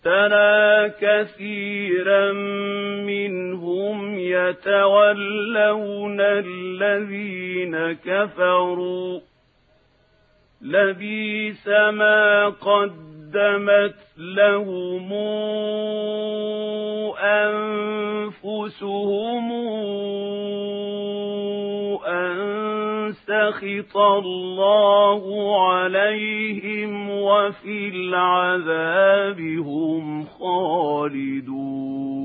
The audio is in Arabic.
ترى كثيرا منهم يتولون الذين كفروا لبئس ما قدمت لهم أنفسهم أن سخط الله عليهم وفي العذاب هم خالدون.